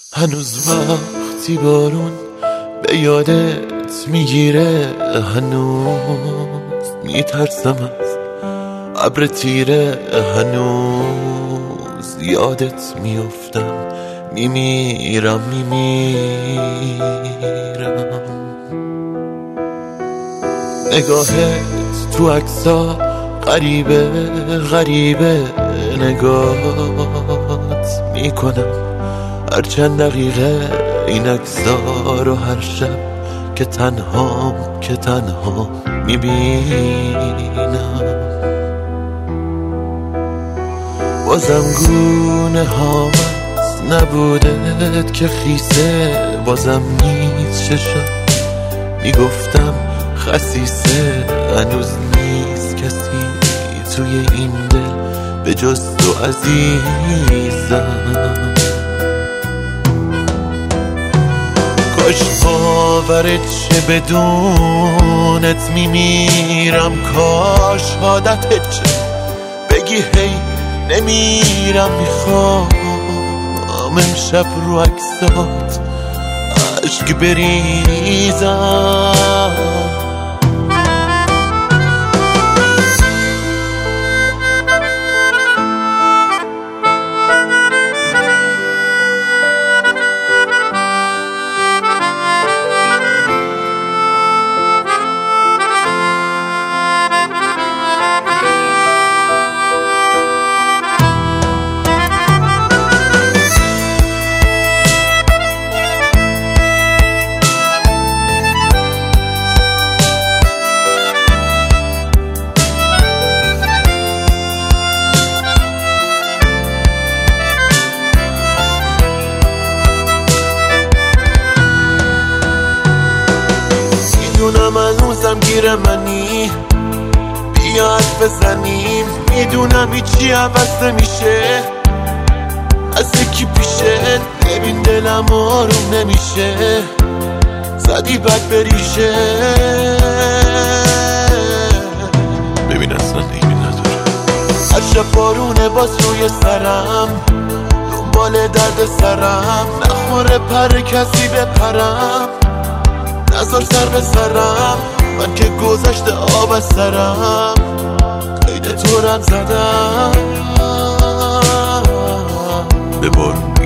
هنوز وقتی بارون به یادت میگیره، هنوز میترسم از ابر تیره، هنوز یادت میفتم، میمیرم نگاهت تو عکسا غریبه غریبه، نگاهت میکنم هر چند دقیقه این عکس‌ها رو، هر شب که تنها میبینم. بازم گونه هامت نبودت که خیسه، بازم نیست چشم میگفتم خسیسه، هنوز نیست کسی توی این دل به جز تو عزیزم. کاش باورت شه بدونت میمیرم، کاش عادتت شه بگی هی نمیرم، میخوام امشب رو عکسات عشق بریزم. میدونم هنوزم گیر منی، بیا حرف بزنیم، میدونم هیچی عوض نمیشه از یکی پیشه، ببین دلم آروم نمیشه، زدی بد بریشه، ببین اصلا دیگه نداره، هر شب بارونه باز روی سرم، دنبال درد سرم، نخوره پر کسی بپرم، نذار سر به سرم، من که گذشته آب از سرم، قید تو رم زدم، به بارون